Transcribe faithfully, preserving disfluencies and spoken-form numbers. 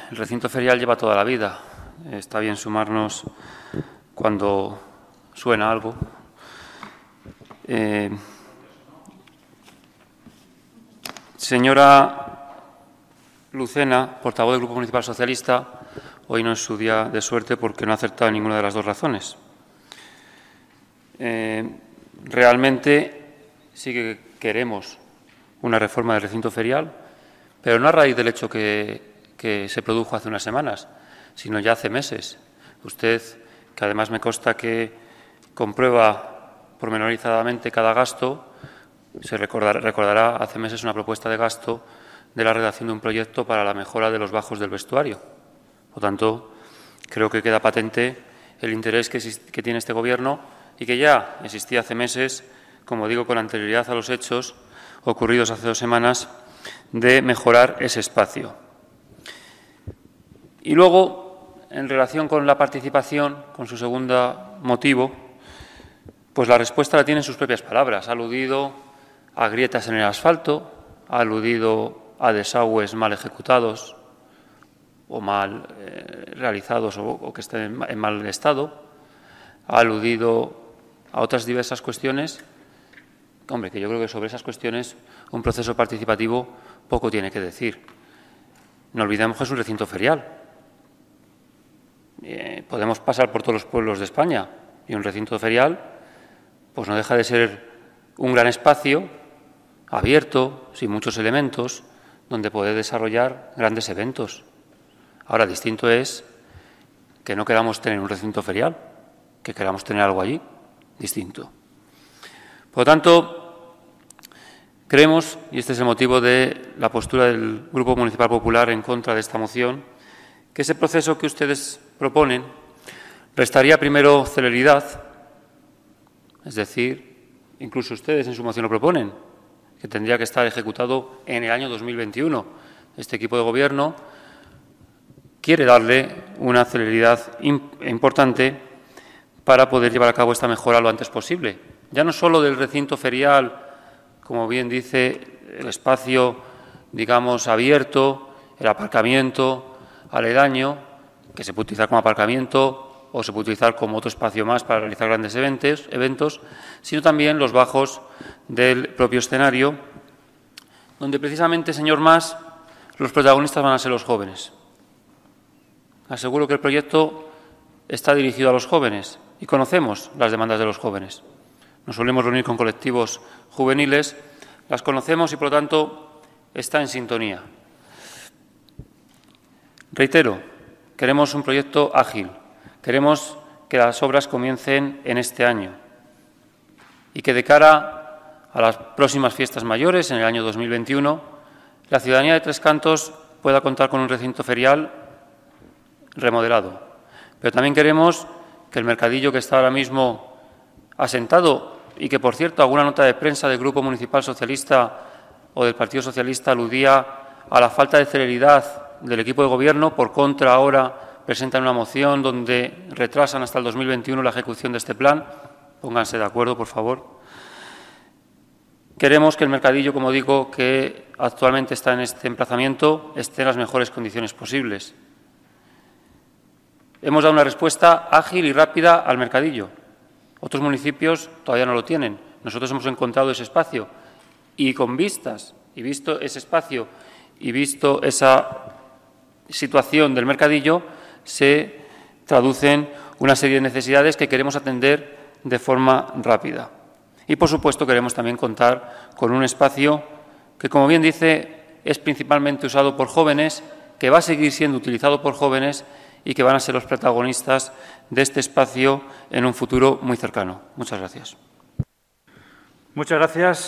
el recinto ferial lleva toda la vida. Está bien sumarnos cuando suena algo. Eh, señora Lucena, portavoz del Grupo Municipal Socialista, hoy no es su día de suerte porque no ha acertado ninguna de las dos razones. Eh, realmente sí que queremos una reforma del recinto ferial, pero no a raíz del hecho que, que se produjo hace unas semanas, sino ya hace meses. Usted, que además me consta que comprueba pormenorizadamente cada gasto, se recordará, recordará hace meses una propuesta de gasto de la redacción de un proyecto para la mejora de los bajos del vestuario. Por tanto, creo que queda patente el interés que, que tiene este Gobierno y que ya existía hace meses, como digo, con anterioridad a los hechos ocurridos hace dos semanas, de mejorar ese espacio. Y luego, en relación con la participación, con su segundo motivo, pues la respuesta la tiene en sus propias palabras. Ha aludido a grietas en el asfalto, ha aludido a desagües mal ejecutados o mal eh, realizados o, o que estén en mal estado, ha aludido a otras diversas cuestiones. Hombre, que yo creo que sobre esas cuestiones un proceso participativo poco tiene que decir. No olvidemos que es un recinto ferial. Eh, podemos pasar por todos los pueblos de España y un recinto ferial pues no deja de ser un gran espacio abierto, sin muchos elementos, donde poder desarrollar grandes eventos. Ahora, distinto es que no queramos tener un recinto ferial, que queramos tener algo allí, distinto. Por lo tanto, creemos, y este es el motivo de la postura del Grupo Municipal Popular en contra de esta moción, que ese proceso que ustedes proponen restaría primero celeridad, es decir, incluso ustedes en su moción lo proponen, que tendría que estar ejecutado en el año dos mil veintiuno. Este equipo de Gobierno quiere darle una celeridad importante para poder llevar a cabo esta mejora lo antes posible. Ya no solo del recinto ferial, como bien dice, el espacio, digamos, abierto, el aparcamiento aledaño, que se puede utilizar como aparcamiento o se puede utilizar como otro espacio más para realizar grandes eventos, eventos, sino también los bajos del propio escenario, donde precisamente, señor Mas, los protagonistas van a ser los jóvenes. Aseguro que el proyecto está dirigido a los jóvenes y conocemos las demandas de los jóvenes. Nos solemos reunir con colectivos juveniles, las conocemos y, por lo tanto, está en sintonía. Reitero, queremos un proyecto ágil, queremos que las obras comiencen en este año y que de cara a las próximas fiestas mayores, en el año dos mil veintiuno, la ciudadanía de Tres Cantos pueda contar con un recinto ferial remodelado. Pero también queremos que el mercadillo que está ahora mismo asentado y que, por cierto, alguna nota de prensa del Grupo Municipal Socialista o del Partido Socialista aludía a la falta de celeridad del equipo de Gobierno, por contra ahora presentan una moción donde retrasan hasta el dos mil veintiuno la ejecución de este plan. Pónganse de acuerdo, por favor. Queremos que el mercadillo, como digo, que actualmente está en este emplazamiento, esté en las mejores condiciones posibles. Hemos dado una respuesta ágil y rápida al mercadillo. Otros municipios todavía no lo tienen. Nosotros hemos encontrado ese espacio y con vistas, y visto ese espacio y visto esa situación del mercadillo, se traducen una serie de necesidades que queremos atender de forma rápida. Y, por supuesto, queremos también contar con un espacio que, como bien dice, es principalmente usado por jóvenes, que va a seguir siendo utilizado por jóvenes y que van a ser los protagonistas de este espacio en un futuro muy cercano. Muchas gracias. Muchas gracias.